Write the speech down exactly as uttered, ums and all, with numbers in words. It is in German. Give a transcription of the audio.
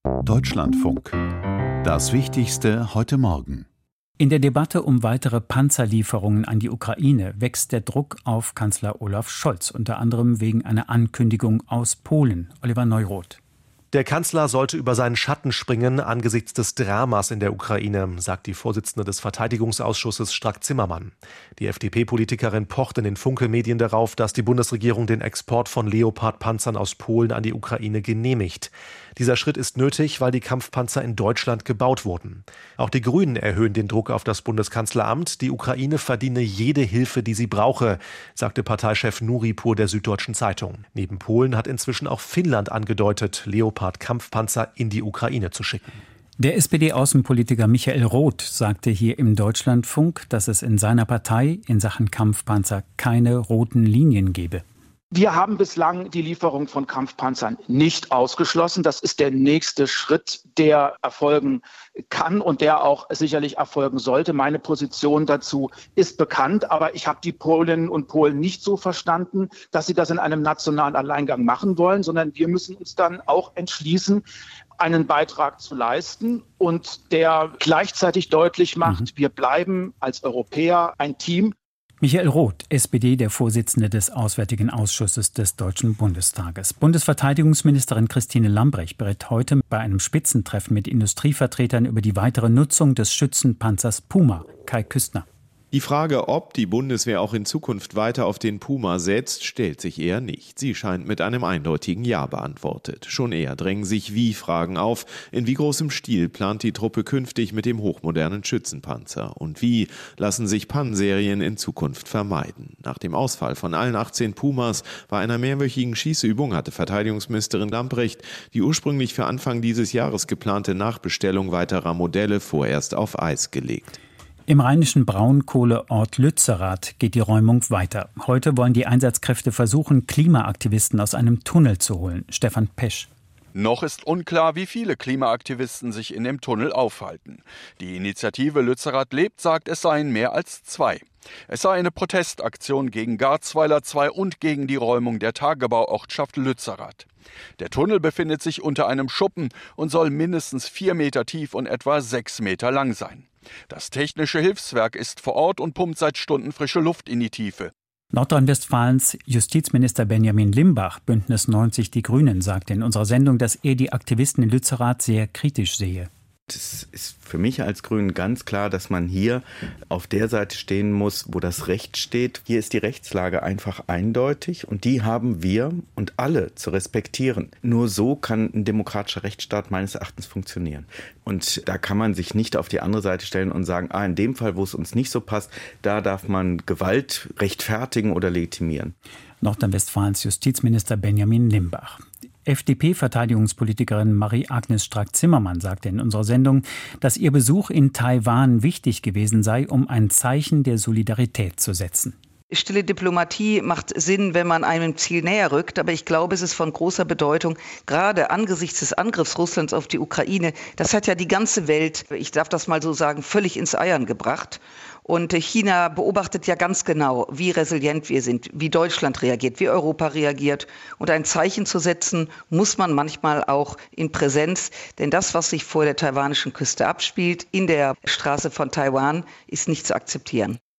Deutschlandfunk. Das Wichtigste heute Morgen. In der Debatte um weitere Panzerlieferungen an die Ukraine wächst der Druck auf Kanzler Olaf Scholz, unter anderem wegen einer Ankündigung aus Polen. Oliver Neuroth. Der Kanzler sollte über seinen Schatten springen angesichts des Dramas in der Ukraine, sagt die Vorsitzende des Verteidigungsausschusses Strack-Zimmermann. Die F D P-Politikerin pocht in den Funke-Medien darauf, dass die Bundesregierung den Export von Leopard-Panzern aus Polen an die Ukraine genehmigt. Dieser Schritt ist nötig, weil die Kampfpanzer in Deutschland gebaut wurden. Auch die Grünen erhöhen den Druck auf das Bundeskanzleramt. Die Ukraine verdiene jede Hilfe, die sie brauche, sagte Parteichef Nuripur der Süddeutschen Zeitung. Neben Polen hat inzwischen auch Finnland angedeutet, Leopard-Kampfpanzer in die Ukraine zu schicken. Der S P D-Außenpolitiker Michael Roth sagte hier im Deutschlandfunk, dass es in seiner Partei in Sachen Kampfpanzer keine roten Linien gebe. Wir haben bislang die Lieferung von Kampfpanzern nicht ausgeschlossen. Das ist der nächste Schritt, der erfolgen kann und der auch sicherlich erfolgen sollte. Meine Position dazu ist bekannt, aber ich habe die Polinnen und Polen nicht so verstanden, dass sie das in einem nationalen Alleingang machen wollen, sondern wir müssen uns dann auch entschließen, einen Beitrag zu leisten und der gleichzeitig deutlich macht, mhm. wir bleiben als Europäer ein Team. Michael Roth, S P D, der Vorsitzende des Auswärtigen Ausschusses des Deutschen Bundestages. Bundesverteidigungsministerin Christine Lambrecht berät heute bei einem Spitzentreffen mit Industrievertretern über die weitere Nutzung des Schützenpanzers Puma. Kai Küstner. Die Frage, ob die Bundeswehr auch in Zukunft weiter auf den Puma setzt, stellt sich eher nicht. Sie scheint mit einem eindeutigen Ja beantwortet. Schon eher drängen sich Wie-Fragen auf. In wie großem Stil plant die Truppe künftig mit dem hochmodernen Schützenpanzer? Und wie lassen sich Pan-Serien in Zukunft vermeiden? Nach dem Ausfall von allen achtzehn Pumas bei einer mehrwöchigen Schießübung hatte Verteidigungsministerin Lambrecht die ursprünglich für Anfang dieses Jahres geplante Nachbestellung weiterer Modelle vorerst auf Eis gelegt. Im rheinischen Braunkohleort Lützerath geht die Räumung weiter. Heute wollen die Einsatzkräfte versuchen, Klimaaktivisten aus einem Tunnel zu holen. Stefan Pesch. Noch ist unklar, wie viele Klimaaktivisten sich in dem Tunnel aufhalten. Die Initiative Lützerath lebt sagt, es seien mehr als zwei. Es sei eine Protestaktion gegen Garzweiler zwei und gegen die Räumung der Tagebauortschaft Lützerath. Der Tunnel befindet sich unter einem Schuppen und soll mindestens vier Meter tief und etwa sechs Meter lang sein. Das technische Hilfswerk ist vor Ort und pumpt seit Stunden frische Luft in die Tiefe. Nordrhein-Westfalens Justizminister Benjamin Limbach, Bündnis neunzig Die Grünen, sagte in unserer Sendung, dass er die Aktivisten in Lützerath sehr kritisch sehe. Es ist für mich als Grünen ganz klar, dass man hier auf der Seite stehen muss, wo das Recht steht. Hier ist die Rechtslage einfach eindeutig und die haben wir und alle zu respektieren. Nur so kann ein demokratischer Rechtsstaat meines Erachtens funktionieren. Und da kann man sich nicht auf die andere Seite stellen und sagen, ah, in dem Fall, wo es uns nicht so passt, da darf man Gewalt rechtfertigen oder legitimieren. Nordrhein-Westfalens Justizminister Benjamin Limbach. F D P-Verteidigungspolitikerin Marie-Agnes Strack-Zimmermann sagte in unserer Sendung, dass ihr Besuch in Taiwan wichtig gewesen sei, um ein Zeichen der Solidarität zu setzen. Stille Diplomatie macht Sinn, wenn man einem Ziel näher rückt. Aber ich glaube, es ist von großer Bedeutung, gerade angesichts des Angriffs Russlands auf die Ukraine. Das hat ja die ganze Welt, ich darf das mal so sagen, völlig ins Eiern gebracht. Und China beobachtet ja ganz genau, wie resilient wir sind, wie Deutschland reagiert, wie Europa reagiert. Und ein Zeichen zu setzen, muss man manchmal auch in Präsenz. Denn das, was sich vor der taiwanischen Küste abspielt, in der Straße von Taiwan, ist nicht zu akzeptieren.